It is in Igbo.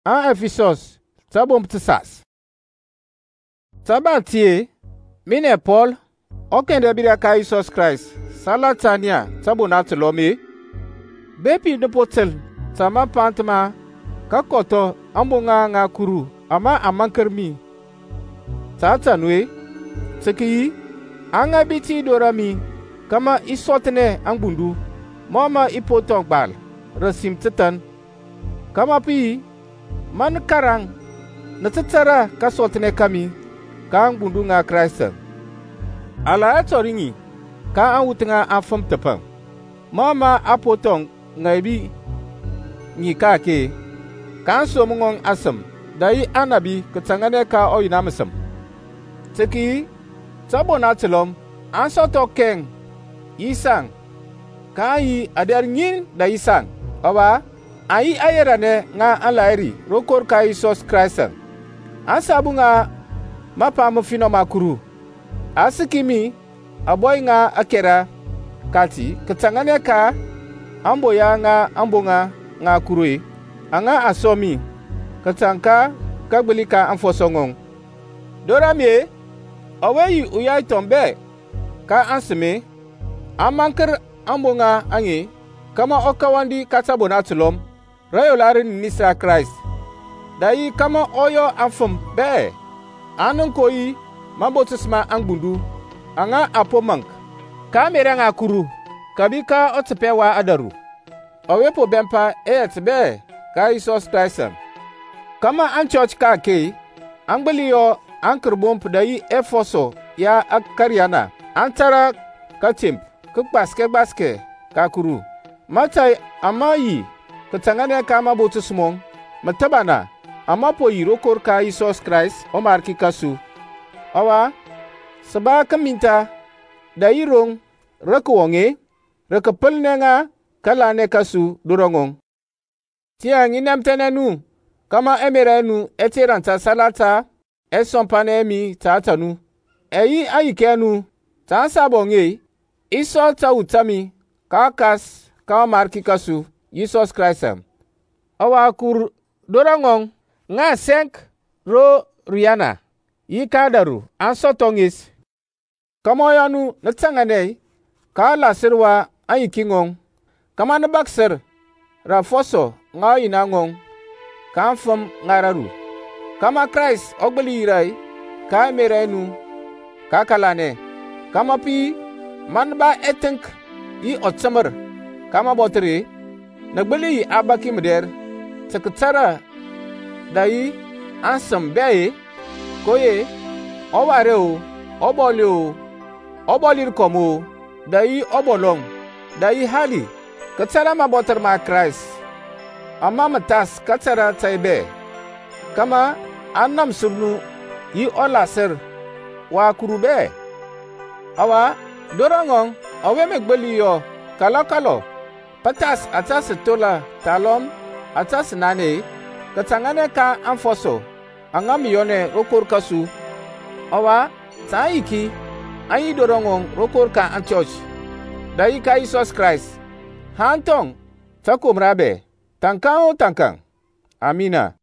an Ephesus tabom tsas. Tabatie mine Paul okende bira ka Jesus Christ salatania tabona tlome bepi de potel tama pantma kakoto ambonga nga kuru ama amankermi tatanwe tseki anga biti dorami kama isotne angbundu mama ipotong bal rasim tetan kama pi man karang natsara kasotne kami kang bundu nga Christ ala atoringi ka an wutinga afam tapang mama apotong ngaibi ni kake kan so mungong asam dai anabi kutangane ka oyina masam teki sabona telom an soto keng isang kai adar nyin da isang awa ai ayerane nga alairi rokor ka Jesus Christ asabu nga mapa mfino makuru asikimi aboy nga akera kati katangane ka amboya nga ambonga nga kurui anga asomi katanka kagbelika anfosongong doramie aweyi uyai tombe ka ansime amanker ambonga angi kama okawandi katabona tulom rayolarin nisa Christ dai kama oyo anfum be anun koyi mabotisma angbundu anga apomank kamera nga kuru kabika otpewa adaru owepo bempa etbe ka Jesus Christ kama an church ka ke angbeliyo ankerbomp dai efoso ya akariana antara katimp kukbaske ka kuru matai amayi katangane ka mabotismong matabana amapo yirokor ka Jesus Christ omarki kasu awa saba kaminta da yirong rakwonge rakapelnenga kalane kasu durongong tiang inamtenenu kama emerenu etiranta salata esompanemi tatanu eyi ayikenu ta sabonge iso ta utami kakas ka marki kasu Jesus Christ awa kur durongong nga senk ro riana yikadaru ansotongis kamoyanu natsangane ka lasirwa ayikingong kama nabakser rafoso nga inangong kamfam ngararu kama Christ ogbelirai ka merenu ka kalane kama pi manba etenk yi otsamer kama botre nagbeli abaki meder seketara dai ansam beye koye owareo obolio obolir komo dai obolong dai hali katsara mabotar ma Christ amma matas katsara taibe kama annam subnu yi olaser wa kurube awa dorangong awe megbeliyo kalakalo patas atas tola talom atas nane katangane ka anfoso angam yone rokor kasu awa taiki ayi dorongong rokor ka anchurch dai ka Jesus Christ hantong takomrabe tankang amina.